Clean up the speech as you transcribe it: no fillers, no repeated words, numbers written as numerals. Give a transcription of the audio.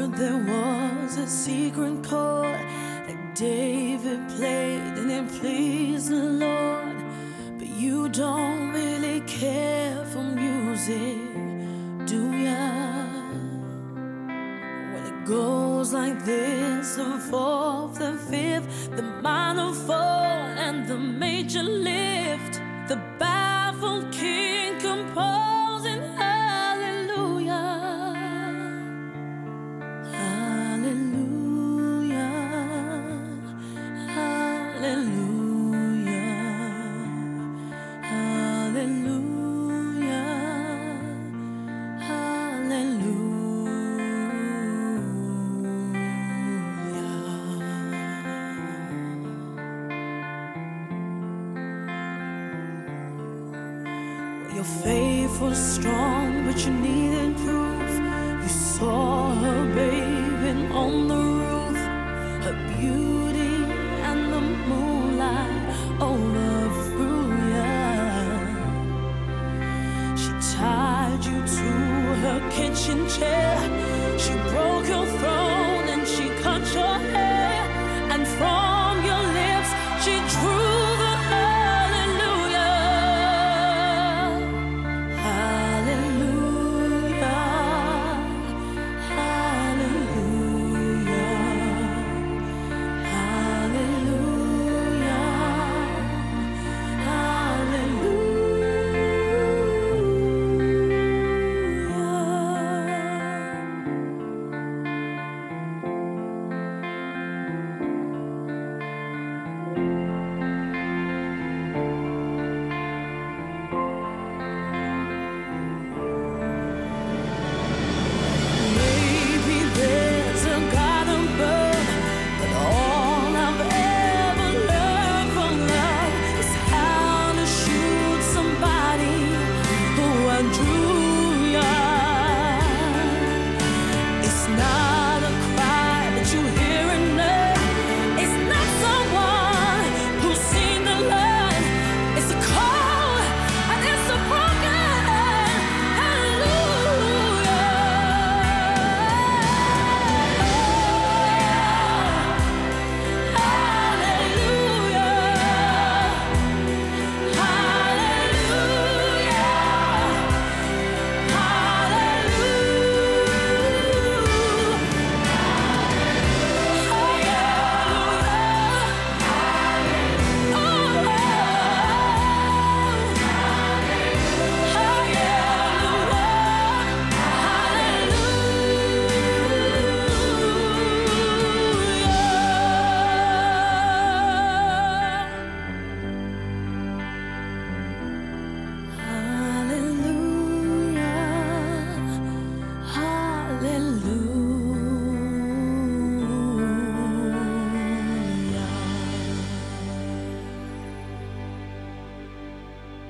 there was a secret chord that David played and it pleased the Lord. But you don't really care for music, do ya? When it goes like this, the fourth, the fifth, the minor fall and the major lift, the baffled king composing hallelujah, hallelujah, hallelujah, hallelujah, hallelujah. Your faith was strong, but you needed proof. You saw her bathing on the roof, her beauty